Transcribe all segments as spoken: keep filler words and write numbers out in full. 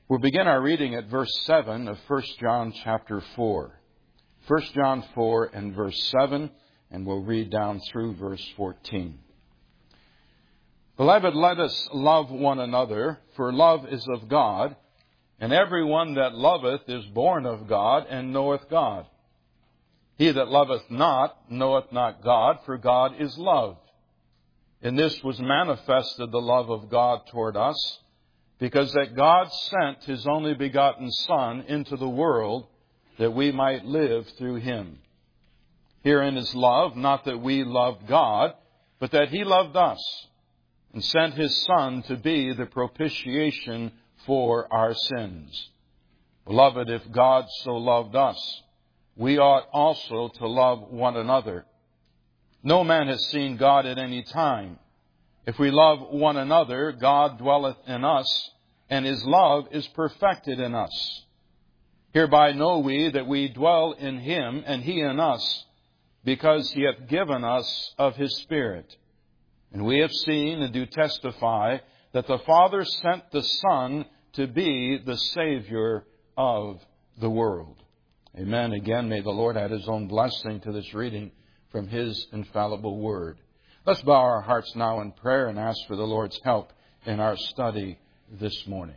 We'll begin our reading at verse seven of First John chapter four. First John four and verse seven, and we'll read down through verse fourteen. Beloved, let us love one another, for love is of God, and everyone that loveth is born of God, and knoweth God. He that loveth not knoweth not God, for God is love. In this was manifested the love of God toward us, because that God sent His only begotten Son into the world, that we might live through Him. Herein is love, not that we loved God, but that He loved us, and sent His Son to be the propitiation for our sins. Beloved, if God so loved us, we ought also to love one another. No man has seen God at any time. If we love one another, God dwelleth in us, and His love is perfected in us. Hereby know we that we dwell in Him, and He in us, because He hath given us of His Spirit. And we have seen and do testify that the Father sent the Son to be the Savior of the world. Amen. Again, may the Lord add His own blessing to this reading from His infallible Word. Let's bow our hearts now in prayer and ask for the Lord's help in our study this morning.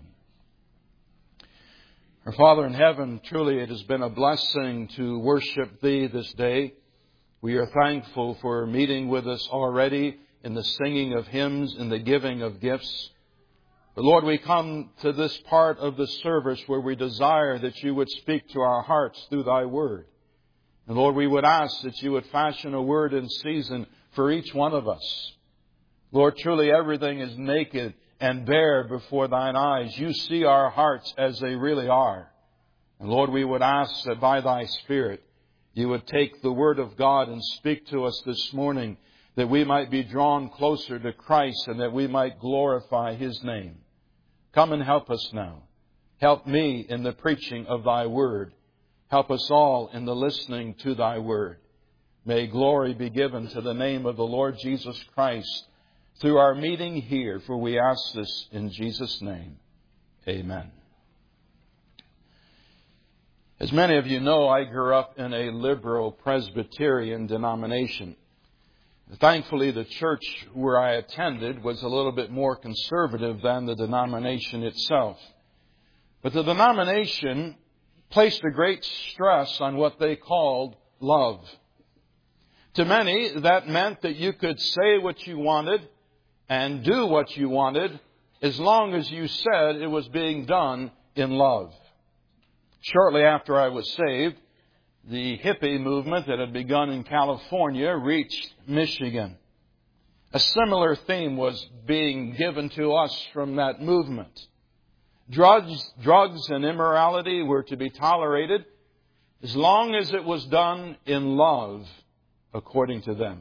Our Father in heaven, truly it has been a blessing to worship Thee this day. We are thankful for meeting with us already in the singing of hymns and the giving of gifts. But Lord, we come to this part of the service where we desire that You would speak to our hearts through Thy Word. And Lord, we would ask that You would fashion a word in season for each one of us. Lord, truly everything is naked and bare before Thine eyes. You see our hearts as they really are. And Lord, we would ask that by Thy Spirit, You would take the Word of God and speak to us this morning, that we might be drawn closer to Christ and that we might glorify His name. Come and help us now. Help me in the preaching of Thy Word. Help us all in the listening to Thy Word. May glory be given to the name of the Lord Jesus Christ through our meeting here, for we ask this in Jesus' name. Amen. As many of you know, I grew up in a liberal Presbyterian denomination. Thankfully, the church where I attended was a little bit more conservative than the denomination itself. But the denomination placed a great stress on what they called love. To many, that meant that you could say what you wanted and do what you wanted as long as you said it was being done in love. Shortly after I was saved, the hippie movement that had begun in California reached Michigan. A similar theme was being given to us from that movement. Drugs, drugs and immorality were to be tolerated as long as it was done in love, according to them.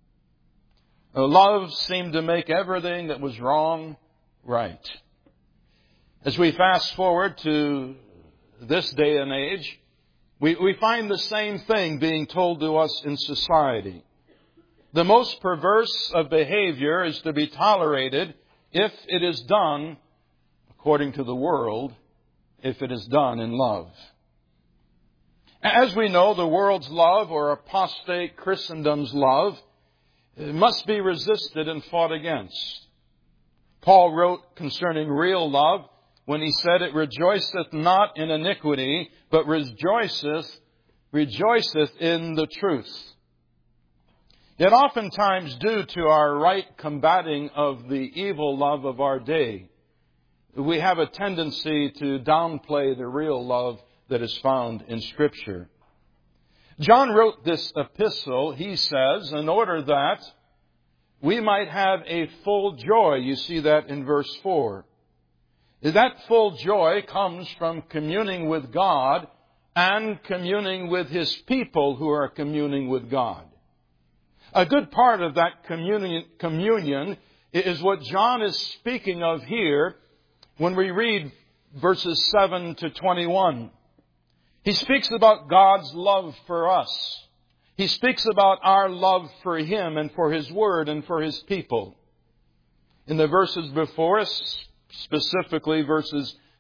Love seemed to make everything that was wrong right. As we fast forward to this day and age, we, we find the same thing being told to us in society. The most perverse of behavior is to be tolerated if it is done, according to the world, if it is done in love. As we know, the world's love, or apostate Christendom's love, must be resisted and fought against. Paul wrote concerning real love when he said, "It rejoiceth not in iniquity, but rejoiceth, rejoiceth in the truth." Yet oftentimes, due to our right combating of the evil love of our day, we have a tendency to downplay the real love that is found in Scripture. John wrote this epistle, he says, in order that we might have a full joy. You see that in verse four. That full joy comes from communing with God and communing with His people who are communing with God. A good part of that communion, communion is what John is speaking of here when we read verses seven to twenty-one. He speaks about God's love for us. He speaks about our love for Him and for His Word and for His people. In the verses before us, specifically verses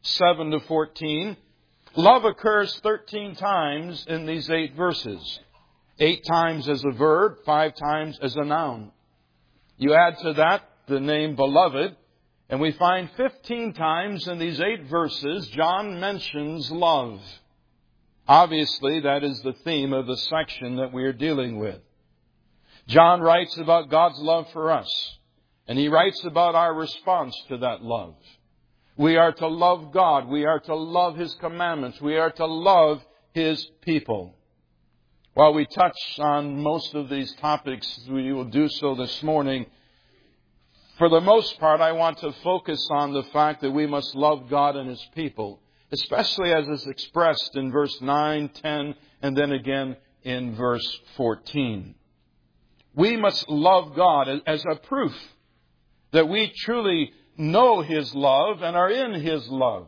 seven to fourteen, love occurs thirteen times in these eight verses. Eight times as a verb, five times as a noun. You add to that the name beloved, and we find fifteen times in these eight verses John mentions love. Obviously, that is the theme of the section that we are dealing with. John writes about God's love for us, and he writes about our response to that love. We are to love God. We are to love His commandments. We are to love His people. While we touch on most of these topics, we will do so this morning. For the most part, I want to focus on the fact that we must love God and His people, especially as is expressed in verse nine, ten, and then again in verse fourteen. We must love God as a proof that we truly know His love and are in His love.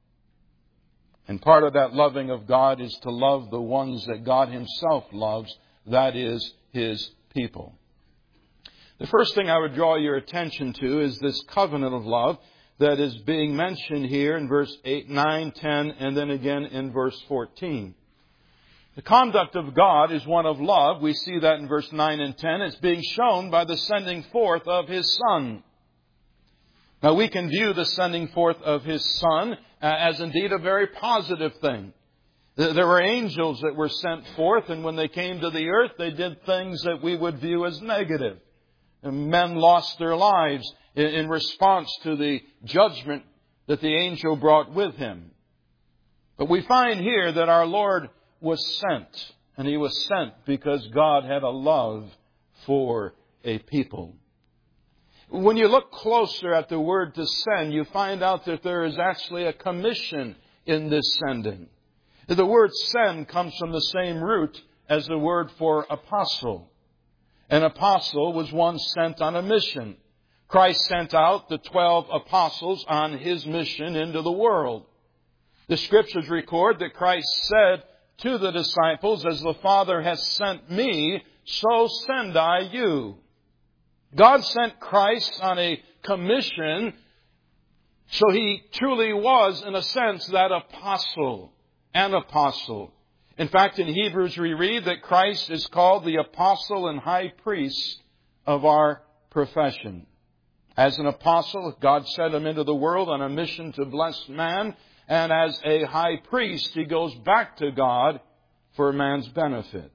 And part of that loving of God is to love the ones that God Himself loves, that is, His people. The first thing I would draw your attention to is this covenant of love that is being mentioned here in verse eight, nine, ten, and then again in verse fourteen. The conduct of God is one of love. We see that in verse nine and ten. It's being shown by the sending forth of His Son. Now, we can view the sending forth of His Son as indeed a very positive thing. There were angels that were sent forth, and when they came to the earth, they did things that we would view as negative. And men lost their lives in response to the judgment that the angel brought with him. But we find here that our Lord was sent, and He was sent because God had a love for a people. When you look closer at the word to send, you find out that there is actually a commission in this sending. The word send comes from the same root as the word for apostle. An apostle was one sent on a mission. Christ sent out the twelve apostles on His mission into the world. The Scriptures record that Christ said to the disciples, "As the Father has sent me, so send I you." God sent Christ on a commission, so He truly was, in a sense, that apostle, an apostle. In fact, in Hebrews we read that Christ is called the apostle and high priest of our profession. As an apostle, God sent Him into the world on a mission to bless man, and as a high priest, He goes back to God for man's benefit.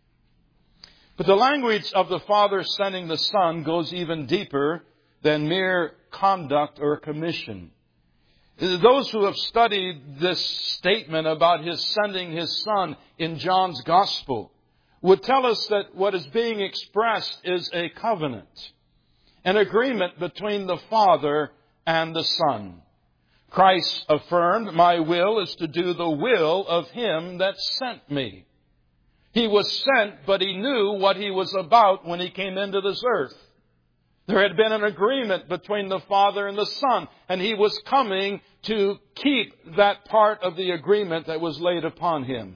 But the language of the Father sending the Son goes even deeper than mere conduct or commission. Those who have studied this statement about His sending His Son in John's Gospel would tell us that what is being expressed is a covenant, an agreement between the Father and the Son. Christ affirmed, "My will is to do the will of Him that sent me." He was sent, but He knew what He was about when He came into this earth. There had been an agreement between the Father and the Son, and He was coming to keep that part of the agreement that was laid upon Him.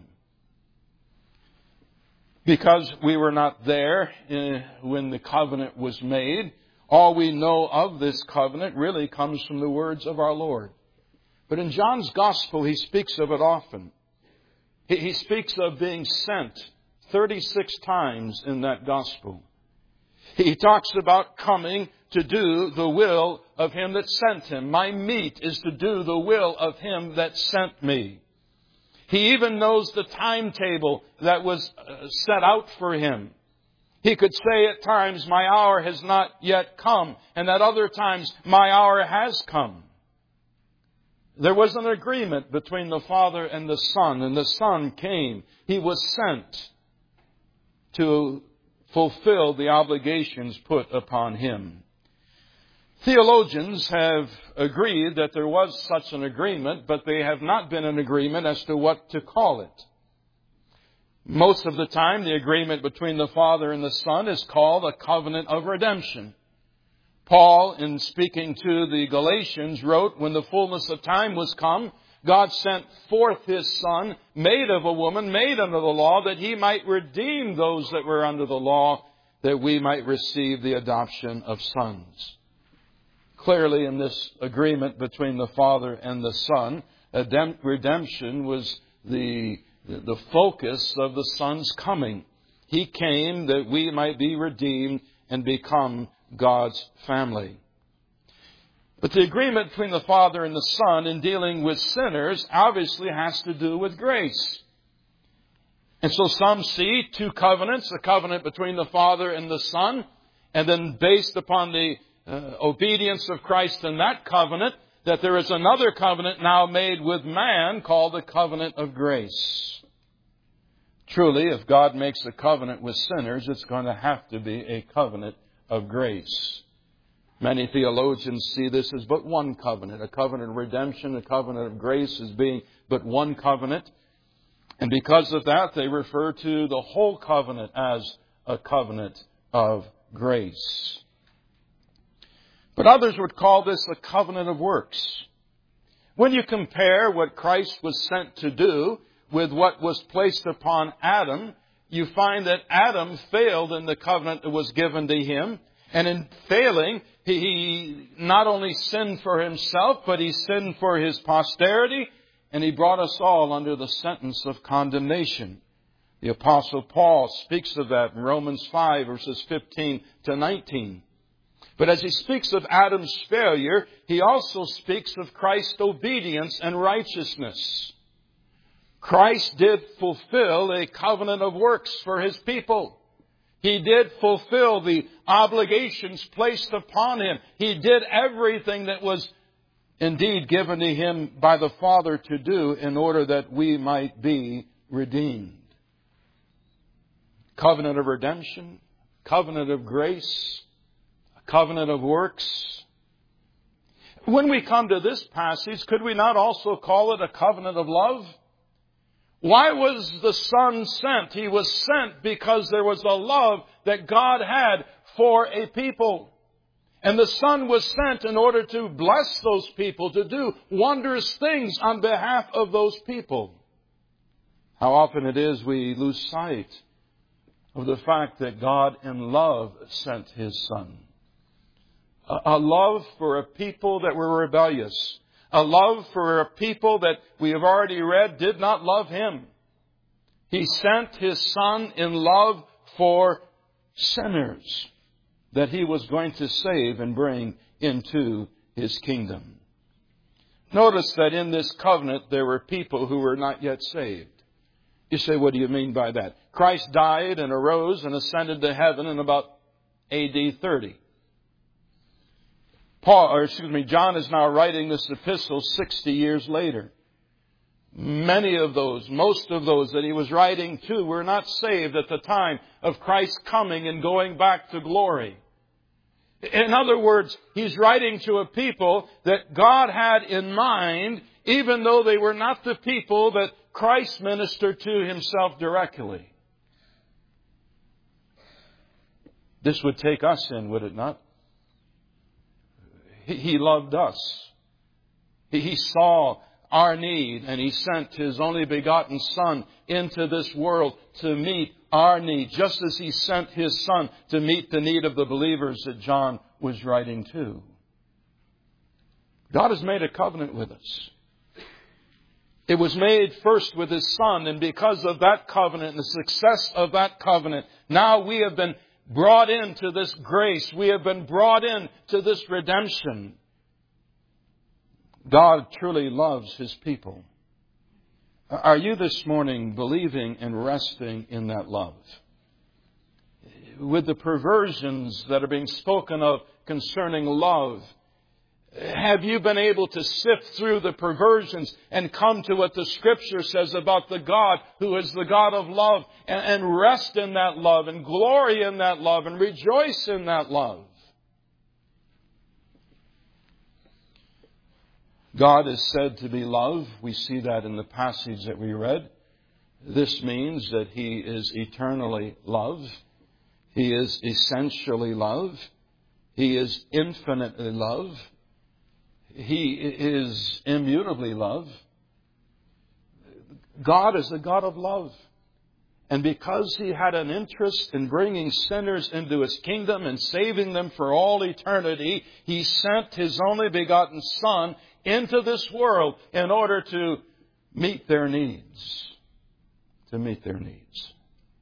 Because we were not there when the covenant was made, all we know of this covenant really comes from the words of our Lord. But in John's Gospel, he speaks of it often. He speaks of being sent thirty-six times in that Gospel. He talks about coming to do the will of Him that sent Him. My meat is to do the will of Him that sent me. He even knows the timetable that was set out for Him. He could say at times, "My hour has not yet come," and at other times, "My hour has come." There was an agreement between the Father and the Son, and the Son came. He was sent to fulfill the obligations put upon Him. Theologians have agreed that there was such an agreement, but they have not been in agreement as to what to call it. Most of the time, the agreement between the Father and the Son is called a covenant of redemption. Paul, in speaking to the Galatians, wrote, "When the fullness of time was come, God sent forth His Son, made of a woman, made under the law, that He might redeem those that were under the law, that we might receive the adoption of sons." clearly in this agreement between the Father and the Son, redemption was the, the focus of the Son's coming. He came that we might be redeemed and become God's family. But the agreement between the Father and the Son in dealing with sinners obviously has to do with grace. And so some see two covenants, a covenant between the Father and the Son, and then based upon the uh, obedience of Christ in that covenant, that there is another covenant now made with man called the covenant of grace. Truly, if God makes a covenant with sinners, it's going to have to be a covenant of grace. Many theologians see this as but one covenant, a covenant of redemption, a covenant of grace as being but one covenant. And because of that, they refer to the whole covenant as a covenant of grace. But others would call this a covenant of works. When you compare what Christ was sent to do with what was placed upon Adam, you find that Adam failed in the covenant that was given to him. And in failing, he not only sinned for himself, but he sinned for his posterity, and he brought us all under the sentence of condemnation. The Apostle Paul speaks of that in Romans five, verses fifteen to nineteen. But as he speaks of Adam's failure, he also speaks of Christ's obedience and righteousness. Christ did fulfill a covenant of works for his people. He did fulfill the obligations placed upon him. He did everything that was indeed given to him by the Father to do in order that we might be redeemed. Covenant of redemption, covenant of grace, covenant of works. When we come to this passage, could we not also call it a covenant of love? Why was the Son sent? He was sent because there was a love that God had for a people. And the Son was sent in order to bless those people, to do wondrous things on behalf of those people. How often it is we lose sight of the fact that God in love sent His Son. A, a love for a people that were rebellious. A love for a people that we have already read did not love Him. He sent His Son in love for sinners that He was going to save and bring into His kingdom. Notice that in this covenant there were people who were not yet saved. You say, what do you mean by that? Christ died and arose and ascended to heaven in about A D thirty. Paul, or excuse me, John is now writing this epistle sixty years later. Many of those, most of those that he was writing to were not saved at the time of Christ's coming and going back to glory. In other words, he's writing to a people that God had in mind, even though they were not the people that Christ ministered to Himself directly. This would take us in, would it not? He loved us. He saw our need, and He sent His only begotten Son into this world to meet our need, just as He sent His Son to meet the need of the believers that John was writing to. God has made a covenant with us. It was made first with His Son, and because of that covenant and the success of that covenant, now we have been brought into this grace. We have been brought into this redemption. God truly loves His people. Are you this morning believing and resting in that love? With the perversions that are being spoken of concerning love, have you been able to sift through the perversions and come to what the Scripture says about the God who is the God of love, and, and rest in that love and glory in that love and rejoice in that love? God is said to be love. We see that in the passage that we read. This means that He is eternally love. He is essentially love. He is infinitely love. He is immutably love. God is a God of love. And because He had an interest in bringing sinners into His kingdom and saving them for all eternity, He sent His only begotten Son into this world in order to meet their needs. To meet their needs.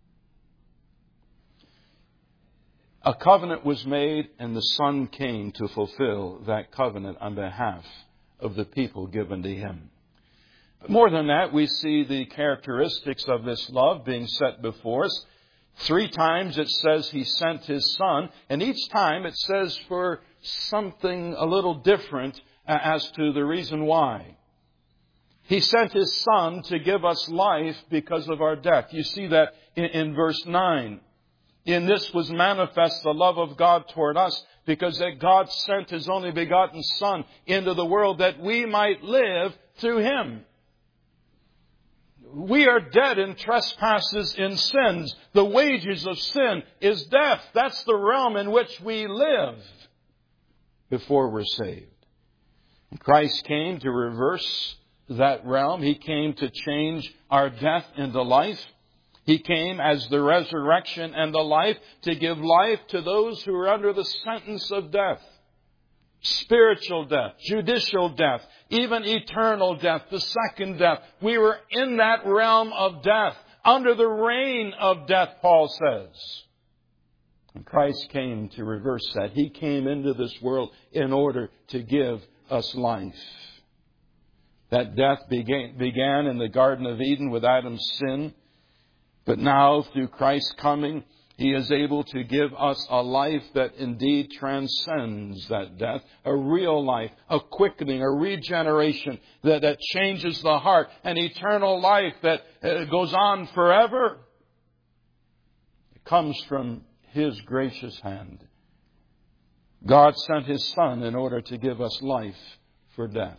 A covenant was made, and the Son came to fulfill that covenant on behalf of the people given to Him. More than that, we see the characteristics of this love being set before us. Three times it says He sent His Son, and each time it says for something a little different as to the reason why. He sent His Son to give us life because of our death. You see that in, in verse nine. In this was manifest the love of God toward us, because that God sent His only begotten Son into the world that we might live through Him. We are dead in trespasses and sins. The wages of sin is death. That's the realm in which we live before we're saved. And Christ came to reverse that realm. He came to change our death into life. He came as the resurrection and the life to give life to those who are under the sentence of death. Spiritual death, judicial death, even eternal death, the second death. We were in that realm of death, under the reign of death, Paul says. And Christ came to reverse that. He came into this world in order to give us life. That death began, began in the Garden of Eden with Adam's sin. But now, through Christ's coming, He is able to give us a life that indeed transcends that death. A real life, a quickening, a regeneration that, that changes the heart. An eternal life that uh, goes on forever. It comes from His gracious hand. God sent His Son in order to give us life for death.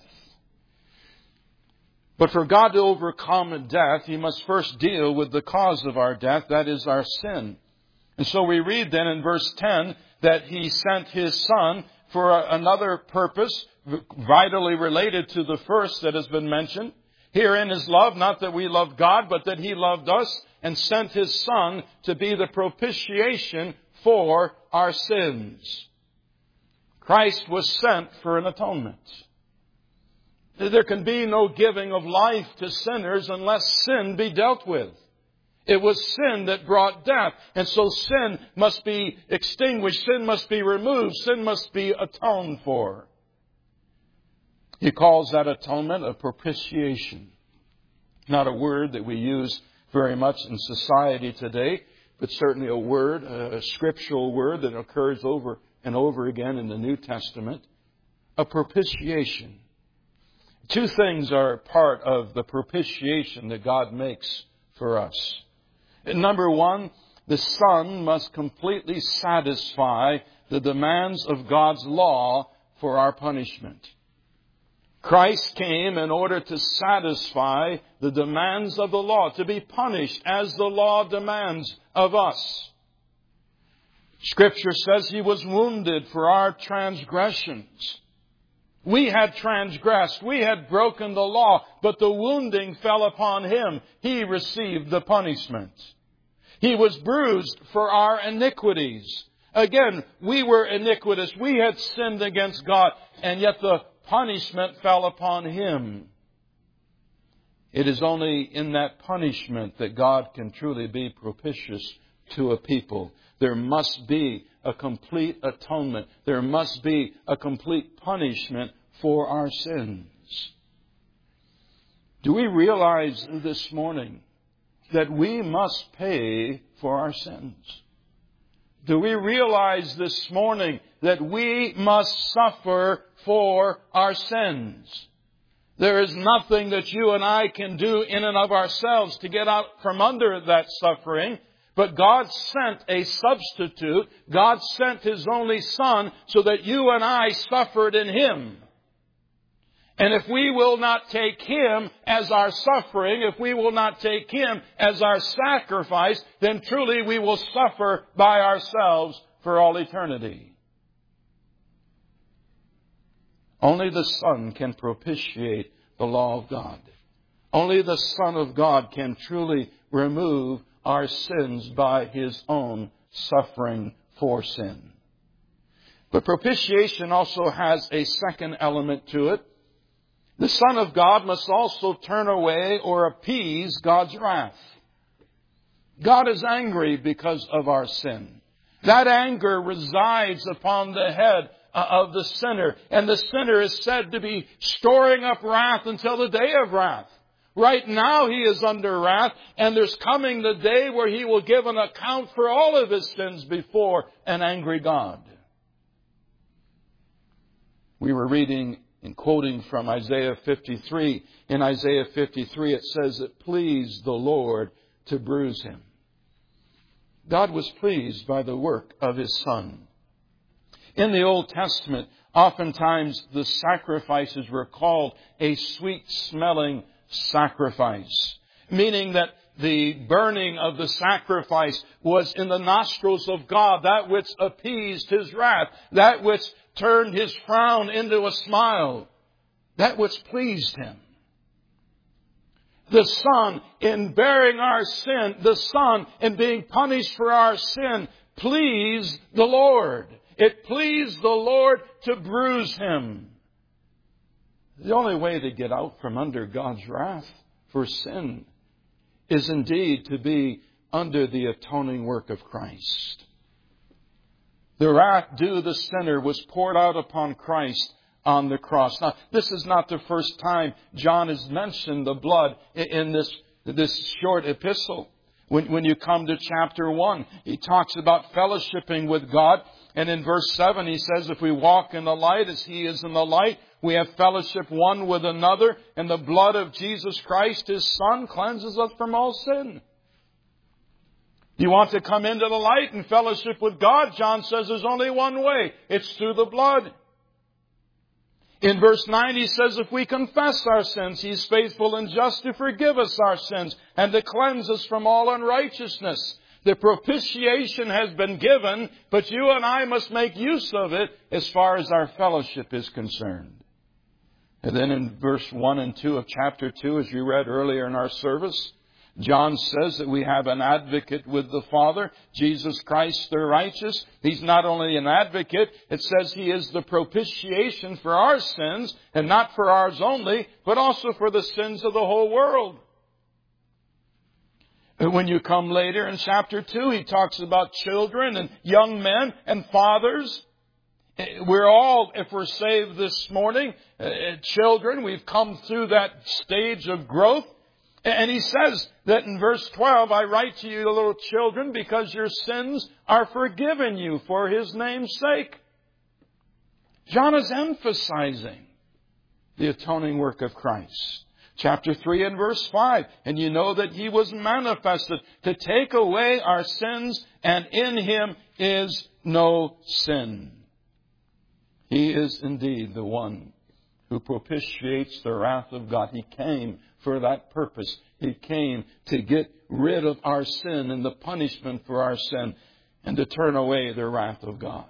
But for God to overcome death, He must first deal with the cause of our death, that is our sin. And so we read then in verse ten that He sent His Son for another purpose, vitally related to the first that has been mentioned. Herein is love, not that we loved God, but that He loved us and sent His Son to be the propitiation for our sins. Christ was sent for an atonement. There can be no giving of life to sinners unless sin be dealt with. It was sin that brought death. And so sin must be extinguished. Sin must be removed. Sin must be atoned for. He calls that atonement a propitiation. Not a word that we use very much in society today, but certainly a word, a scriptural word that occurs over and over again in the New Testament. A propitiation. Two things are part of the propitiation that God makes for us. Number one, the Son must completely satisfy the demands of God's law for our punishment. Christ came in order to satisfy the demands of the law, to be punished as the law demands of us. Scripture says He was wounded for our transgressions. We had transgressed. We had broken the law, but the wounding fell upon Him. He received the punishment. He was bruised for our iniquities. Again, we were iniquitous. We had sinned against God, and yet the punishment fell upon Him. It is only in that punishment that God can truly be propitious to a people. There must be a complete atonement. There must be a complete punishment for our sins. Do we realize this morning that we must pay for our sins? Do we realize this morning that we must suffer for our sins? There is nothing that you and I can do in and of ourselves to get out from under that suffering. But God sent a substitute. God sent His only Son so that you and I suffered in Him. And if we will not take Him as our suffering, if we will not take Him as our sacrifice, then truly we will suffer by ourselves for all eternity. Only the Son can propitiate the law of God. Only the Son of God can truly remove our sins by His own suffering for sin. But propitiation also has a second element to it. The Son of God must also turn away or appease God's wrath. God is angry because of our sin. That anger resides upon the head of the sinner. And the sinner is said to be storing up wrath until the day of wrath. Right now he is under wrath, and there's coming the day where he will give an account for all of his sins before an angry God. We were reading and quoting from Isaiah fifty-three. In Isaiah fifty-three it says, "It pleased the Lord to bruise him." God was pleased by the work of His Son. In the Old Testament, oftentimes the sacrifices were called a sweet-smelling sacrifice, meaning that the burning of the sacrifice was in the nostrils of God, that which appeased His wrath, that which turned His frown into a smile, that which pleased Him. The Son, in bearing our sin, the Son, in being punished for our sin, pleased the Lord. It pleased the Lord to bruise Him. The only way to get out from under God's wrath for sin is indeed to be under the atoning work of Christ. The wrath due the sinner was poured out upon Christ on the cross. Now, this is not the first time John has mentioned the blood in this, this short epistle. When, when you come to chapter one, he talks about fellowshipping with God. And in verse seven, he says, "If we walk in the light as He is in the light, we have fellowship one with another. And the blood of Jesus Christ, His Son, cleanses us from all sin." You want to come into the light and fellowship with God? John says there's only one way. It's through the blood. In verse nine, he says, "If we confess our sins, He's faithful and just to forgive us our sins and to cleanse us from all unrighteousness." The propitiation has been given, but you and I must make use of it as far as our fellowship is concerned. And then in verse one and two of chapter two, as you read earlier in our service, John says that we have an advocate with the Father, Jesus Christ the righteous. He's not only an advocate, it says He is the propitiation for our sins, and not for ours only, but also for the sins of the whole world. When you come later in chapter two, he talks about children and young men and fathers. We're all, if we're saved this morning, children. We've come through that stage of growth. And he says that in verse twelve, "I write to you, little children, because your sins are forgiven you for His name's sake." John is emphasizing the atoning work of Christ. Chapter three and verse five, "And you know that He was manifested to take away our sins, and in Him is no sin." He is indeed the one who propitiates the wrath of God. He came for that purpose. He came to get rid of our sin and the punishment for our sin, and to turn away the wrath of God.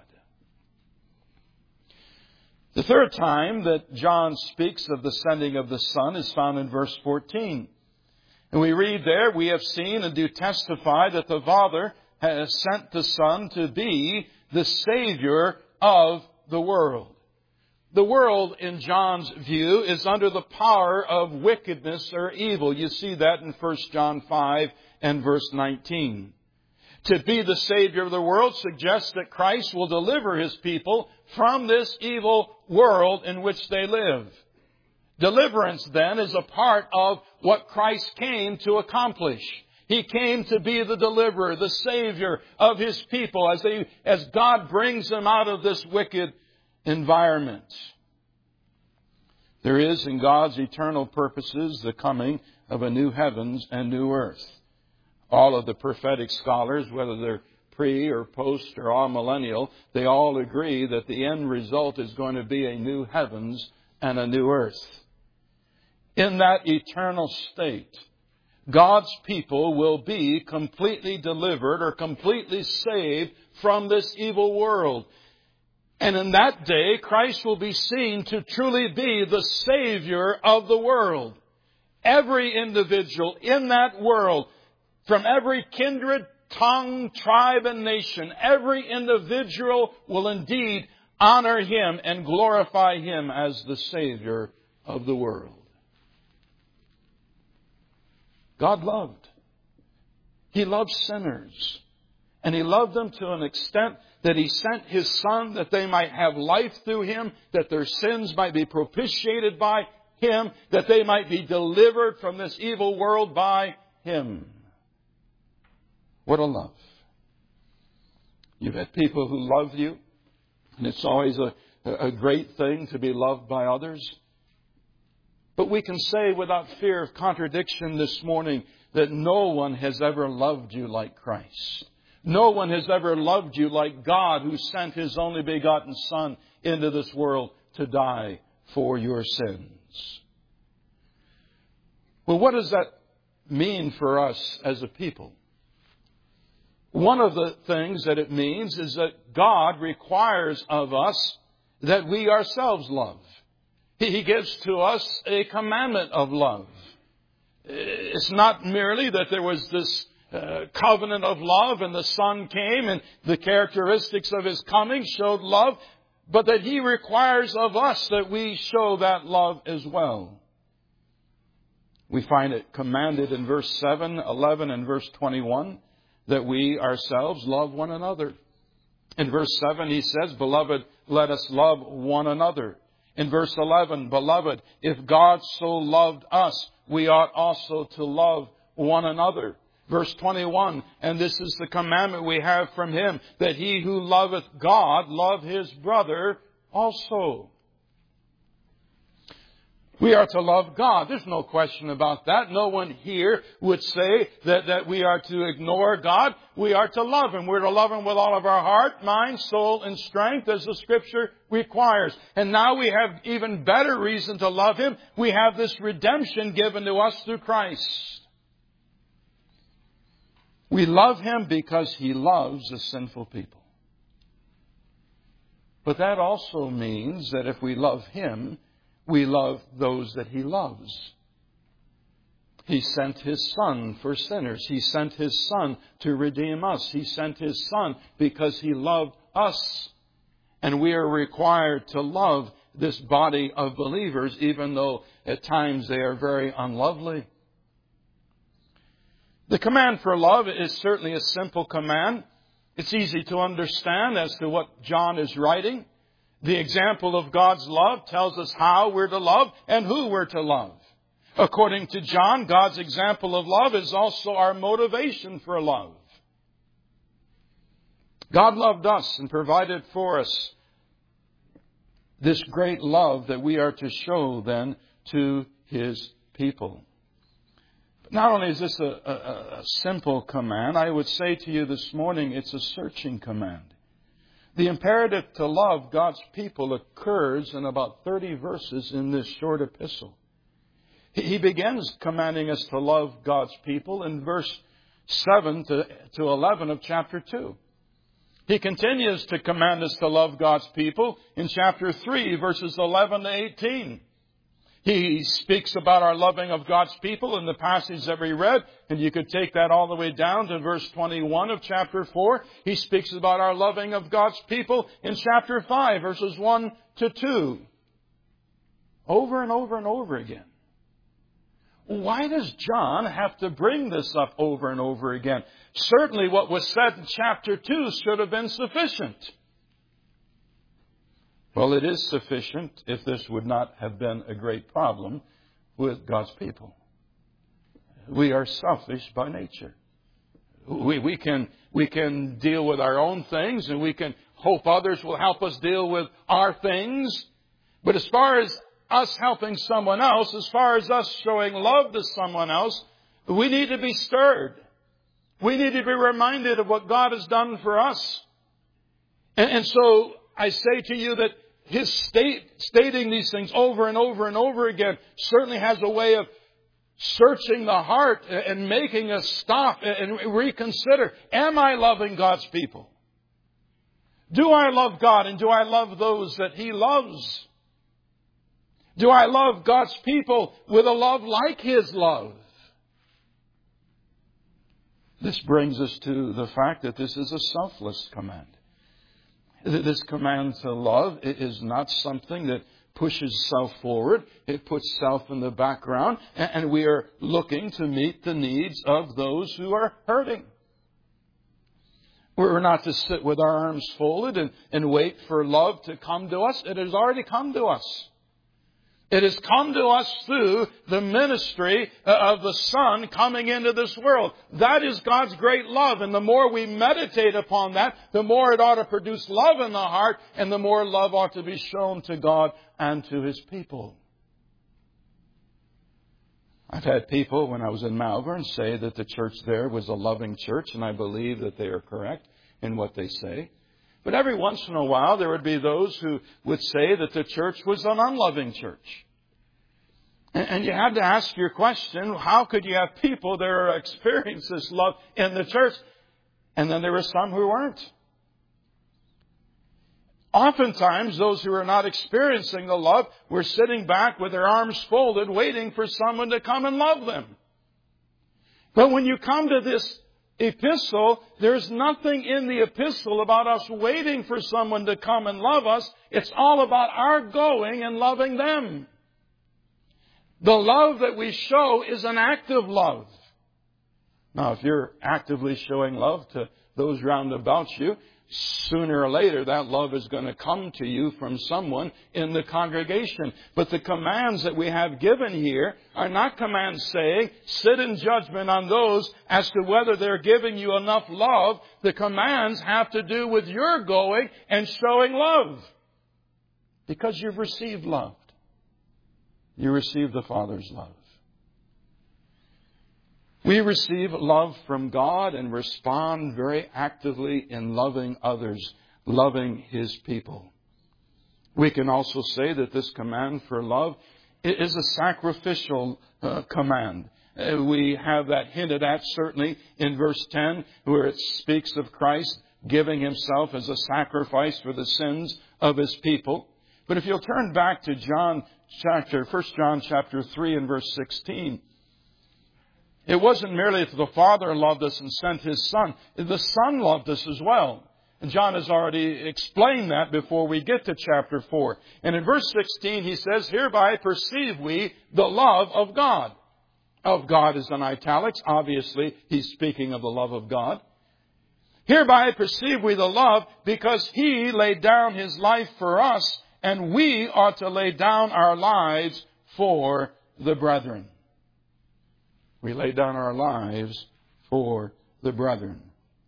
The third time that John speaks of the sending of the Son is found in verse fourteen. And we read there, "We have seen and do testify that the Father has sent the Son to be the Savior of the world." The world, in John's view, is under the power of wickedness or evil. You see that in First John five and verse nineteen. To be the Savior of the world suggests that Christ will deliver His people from this evil world in which they live. Deliverance, then, is a part of what Christ came to accomplish. He came to be the deliverer, the Savior of His people as they, as God brings them out of this wicked environment. There is, in God's eternal purposes, the coming of a new heavens and new earth. All of the prophetic scholars, whether they're pre or post or amillennial, they all agree that the end result is going to be a new heavens and a new earth. In that eternal state, God's people will be completely delivered or completely saved from this evil world. And in that day, Christ will be seen to truly be the Savior of the world. Every individual in that world from every kindred, tongue, tribe, and nation. Every individual will indeed honor Him and glorify Him as the Savior of the world. God loved. He loved sinners. And He loved them to an extent that He sent His Son that they might have life through Him, that their sins might be propitiated by Him, that they might be delivered from this evil world by Him. What a love. You've had people who love you, and it's always a, a great thing to be loved by others. But we can say without fear of contradiction this morning that no one has ever loved you like Christ. No one has ever loved you like God, who sent His only begotten Son into this world to die for your sins. Well, what does that mean for us as a people? One of the things that it means is that God requires of us that we ourselves love. He gives to us a commandment of love. It's not merely that there was this uh, covenant of love and the Son came and the characteristics of His coming showed love, but that He requires of us that we show that love as well. We find it commanded in verse seven, eleven, and verse twenty-one that we ourselves love one another. In verse seven, He says, "Beloved, let us love one another." In verse eleven, "Beloved, if God so loved us, we ought also to love one another." Verse twenty-one, "And this is the commandment we have from Him, that he who loveth God love his brother also." We are to love God. There's no question about that. No one here would say that, that we are to ignore God. We are to love Him. We're to love Him with all of our heart, mind, soul, and strength, as the Scripture requires. And now we have even better reason to love Him. We have this redemption given to us through Christ. We love Him because He loves the sinful people. But that also means that if we love Him, we love those that He loves. He sent His Son for sinners. He sent His Son to redeem us. He sent His Son because He loved us. And we are required to love this body of believers, even though at times they are very unlovely. The command for love is certainly a simple command. It's easy to understand as to what John is writing. The example of God's love tells us how we're to love and who we're to love. According to John, God's example of love is also our motivation for love. God loved us and provided for us this great love that we are to show then to His people. But not only is this a, a, a simple command, I would say to you this morning, it's a searching command. The imperative to love God's people occurs in about thirty verses in this short epistle. He begins commanding us to love God's people in verse seven to eleven of chapter two. He continues to command us to love God's people in chapter three, verses eleven to eighteen. He speaks about our loving of God's people in the passage that we read, and you could take that all the way down to verse twenty-one of chapter four. He speaks about our loving of God's people in chapter five, verses one to two. Over and over and over again. Why does John have to bring this up over and over again? Certainly what was said in chapter two should have been sufficient. Well, it is sufficient if this would not have been a great problem with God's people. We are selfish by nature. We, we can, we can deal with our own things and we can hope others will help us deal with our things. But as far as us helping someone else, as far as us showing love to someone else, we need to be stirred. We need to be reminded of what God has done for us. And, and so I say to you that His state, stating these things over and over and over again certainly has a way of searching the heart and making us stop and reconsider. Am I loving God's people? Do I love God and do I love those that He loves? Do I love God's people with a love like His love? This brings us to the fact that this is a selfless command. This command to love is not something that pushes self forward. It puts self in the background. And we are looking to meet the needs of those who are hurting. We're not to sit with our arms folded and, and wait for love to come to us. It has already come to us. It has come to us through the ministry of the Son coming into this world. That is God's great love. And the more we meditate upon that, the more it ought to produce love in the heart, and the more love ought to be shown to God and to His people. I've had people, when I was in Malvern, say that the church there was a loving church, and I believe that they are correct in what they say. But every once in a while, there would be those who would say that the church was an unloving church. And you had to ask your question, how could you have people that are experiencing this love in the church? And then there were some who weren't. Oftentimes, those who are not experiencing the love were sitting back with their arms folded, waiting for someone to come and love them. But when you come to this epistle, there's nothing in the epistle about us waiting for someone to come and love us. It's all about our going and loving them. The love that we show is an active love. Now, if you're actively showing love to those round about you, sooner or later, that love is going to come to you from someone in the congregation. But the commands that we have given here are not commands saying, sit in judgment on those as to whether they're giving you enough love. The commands have to do with your going and showing love. Because you've received love. You receive the Father's love. We receive love from God and respond very actively in loving others, loving His people. We can also say that this command for love is a sacrificial uh, command. Uh, we have that hinted at certainly in verse ten, where it speaks of Christ giving Himself as a sacrifice for the sins of His people. But if you'll turn back to John chapter, First John chapter three and verse sixteen, it wasn't merely that the Father loved us and sent His Son. The Son loved us as well. And John has already explained that before we get to chapter four. And in verse sixteen, he says, hereby perceive we the love of God. Of God is in italics. Obviously, he's speaking of the love of God. Hereby perceive we the love because He laid down His life for us, and we ought to lay down our lives for the brethren. We lay down our lives for the brethren.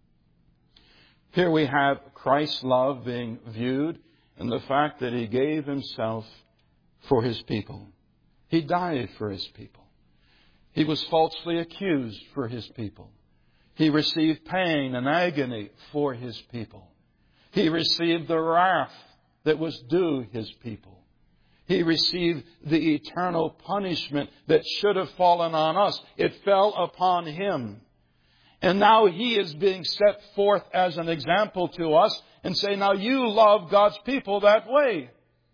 Here we have Christ's love being viewed in the fact that He gave Himself for His people. He died for His people. He was falsely accused for His people. He received pain and agony for His people. He received the wrath that was due His people. He received the eternal punishment that should have fallen on us. It fell upon Him. And now He is being set forth as an example to us and say, now you love God's people that way.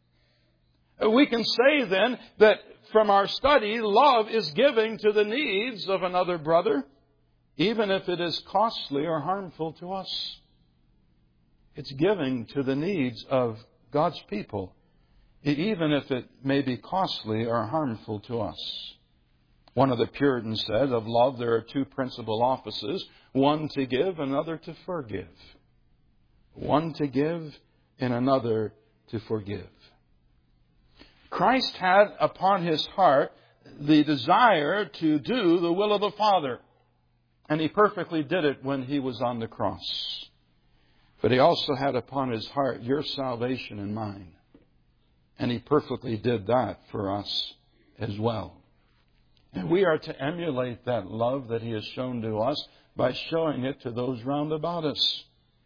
We can say then that from our study, love is giving to the needs of another brother, even if it is costly or harmful to us. It's giving to the needs of God's people, even if it may be costly or harmful to us. One of the Puritans said, of love there are two principal offices, one to give, another to forgive. One to give and another to forgive. Christ had upon His heart the desire to do the will of the Father. And He perfectly did it when He was on the cross. But He also had upon His heart your salvation and mine. And He perfectly did that for us as well. And we are to emulate that love that He has shown to us by showing it to those round about us.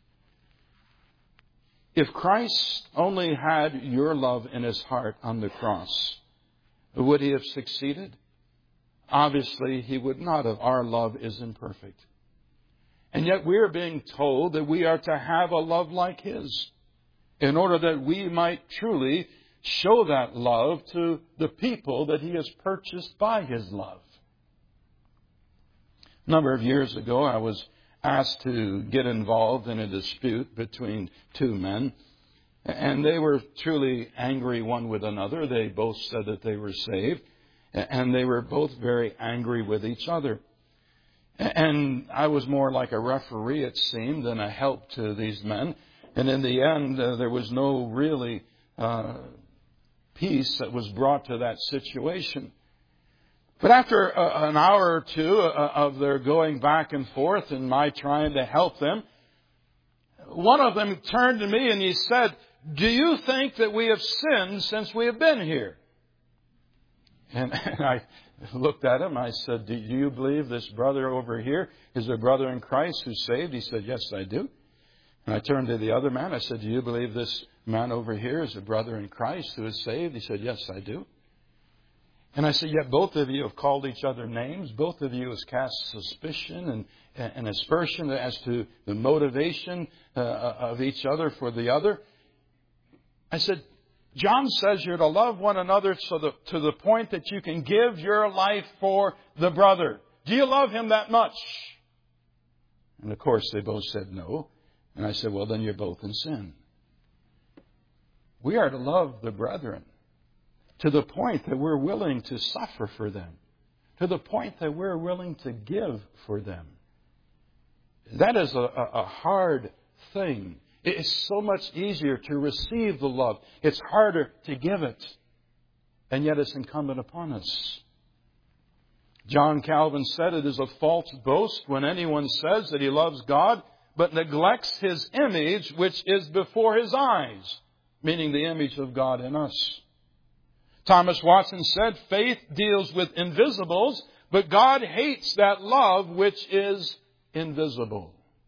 If Christ only had your love in His heart on the cross, would He have succeeded? Obviously, He would not have. Our love is imperfect. And yet we are being told that we are to have a love like His, in order that we might truly show that love to the people that He has purchased by His love. A number of years ago, I was asked to get involved in a dispute between two men. And they were truly angry one with another. They both said that they were saved. And they were both very angry with each other. And I was more like a referee, it seemed, than a help to these men. And in the end, uh, there was no really uh, peace that was brought to that situation. But after a, an hour or two uh, of their going back and forth and my trying to help them, one of them turned to me and he said, "Do you think that we have sinned since we have been here?" And, and I looked at him. I said, "Do you believe this brother over here is a brother in Christ who's saved?" He said, "Yes, I do." And I turned to the other man. I said, "Do you believe this man over here is a brother in Christ who is saved?" He said, "Yes, I do." And I said, "Yet both of you have called each other names. Both of you have cast suspicion and, and aspersion as to the motivation uh, of each other for the other." I said, "John says you're to love one another so that, to the point that you can give your life for the brother. Do you love him that much?" And of course they both said no. And I said, "Well, then you're both in sin." We are to love the brethren to the point that we're willing to suffer for them, to the point that we're willing to give for them. That is a, a, a hard thing. It's so much easier to receive the love. It's harder to give it. And yet it's incumbent upon us. John Calvin said it is a false boast when anyone says that he loves God but neglects His image which is before his eyes, meaning the image of God in us. Thomas Watson said, "Faith deals with invisibles, but God hates that love which is invisible."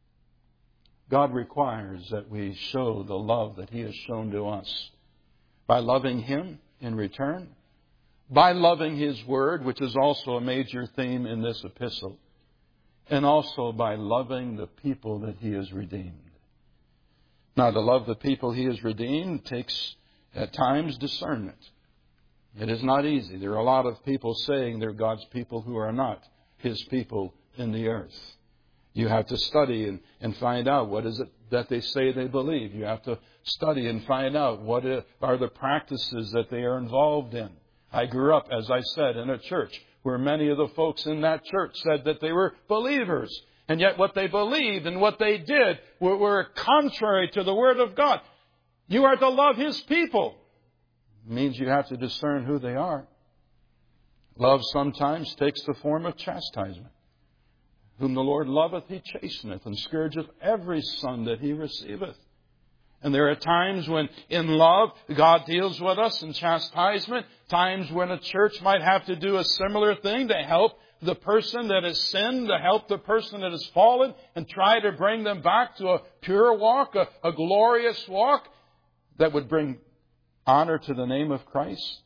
God requires that we show the love that He has shown to us by loving Him in return, by loving His Word, which is also a major theme in this epistle, and also by loving the people that He has redeemed. Now, to love the people He has redeemed takes, at times, discernment. It is not easy. There are a lot of people saying they're God's people who are not His people in the earth. You have to study and, and find out what is it that they say they believe. You have to study and find out what are the practices that they are involved in. I grew up, as I said, in a church where many of the folks in that church said that they were believers. And yet what they believed and what they did were, were contrary to the Word of God. You are to love His people. It means you have to discern who they are. Love sometimes takes the form of chastisement. Whom the Lord loveth, He chasteneth, and scourgeth every son that He receiveth. And there are times when in love God deals with us in chastisement. Times when a church might have to do a similar thing to help the person that has sinned, to help the person that has fallen, and try to bring them back to a pure walk, a, a glorious walk that would bring honor to the name of Christ.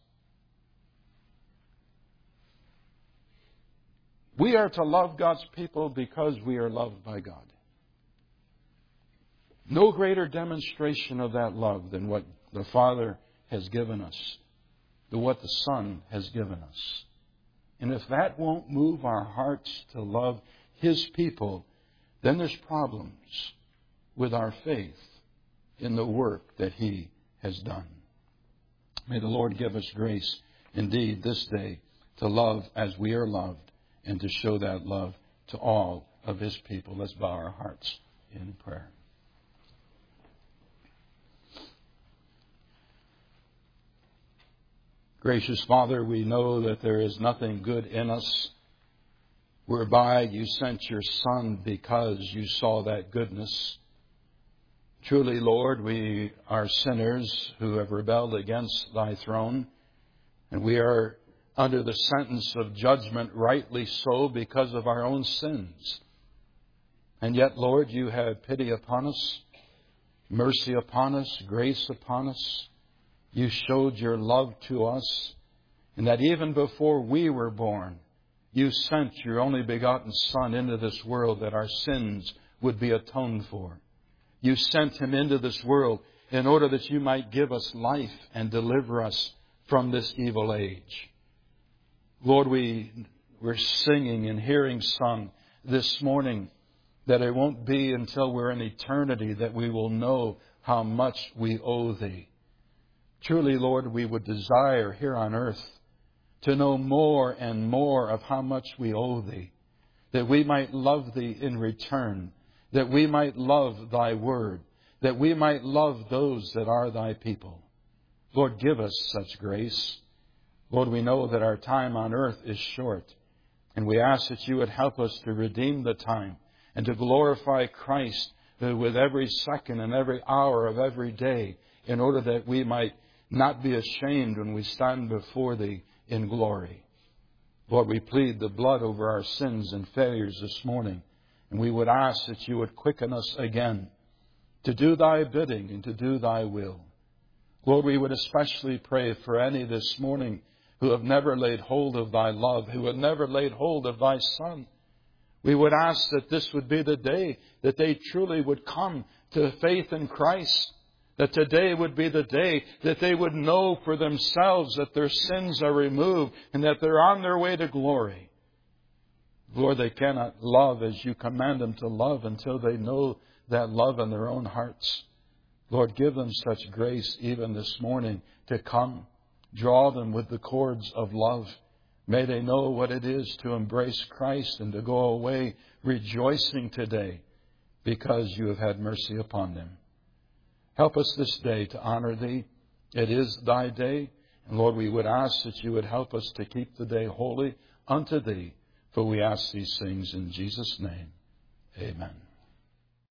We are to love God's people because we are loved by God. No greater demonstration of that love than what the Father has given us, than what the Son has given us. And if that won't move our hearts to love His people, then there's problems with our faith in the work that He has done. May the Lord give us grace indeed this day to love as we are loved, and to show that love to all of His people. Let's bow our hearts in prayer. Gracious Father, we know that there is nothing good in us whereby You sent Your Son because You saw that goodness. Truly, Lord, we are sinners who have rebelled against Thy throne, and we are under the sentence of judgment, rightly so, because of our own sins. And yet, Lord, You had pity upon us, mercy upon us, grace upon us. You showed Your love to us, and that even before we were born, You sent Your only begotten Son into this world that our sins would be atoned for. You sent Him into this world in order that You might give us life and deliver us from this evil age. Lord, we were singing and hearing sung this morning that it won't be until we're in eternity that we will know how much we owe Thee. Truly, Lord, we would desire here on earth to know more and more of how much we owe Thee, that we might love Thee in return, that we might love Thy Word, that we might love those that are Thy people. Lord, give us such grace. Lord, we know that our time on earth is short, and we ask that You would help us to redeem the time and to glorify Christ with every second and every hour of every day, in order that we might not be ashamed when we stand before Thee in glory. Lord, we plead the blood over our sins and failures this morning, and we would ask that You would quicken us again to do Thy bidding and to do Thy will. Lord, we would especially pray for any this morning who have never laid hold of Thy love, who have never laid hold of Thy Son. We would ask that this would be the day that they truly would come to faith in Christ, that today would be the day that they would know for themselves that their sins are removed and that they're on their way to glory. Lord, they cannot love as You command them to love until they know that love in their own hearts. Lord, give them such grace even this morning to come. Draw them with the cords of love. May they know what it is to embrace Christ and to go away rejoicing today because You have had mercy upon them. Help us this day to honor Thee. It is Thy day. And Lord, we would ask that You would help us to keep the day holy unto Thee. For we ask these things in Jesus' name. Amen.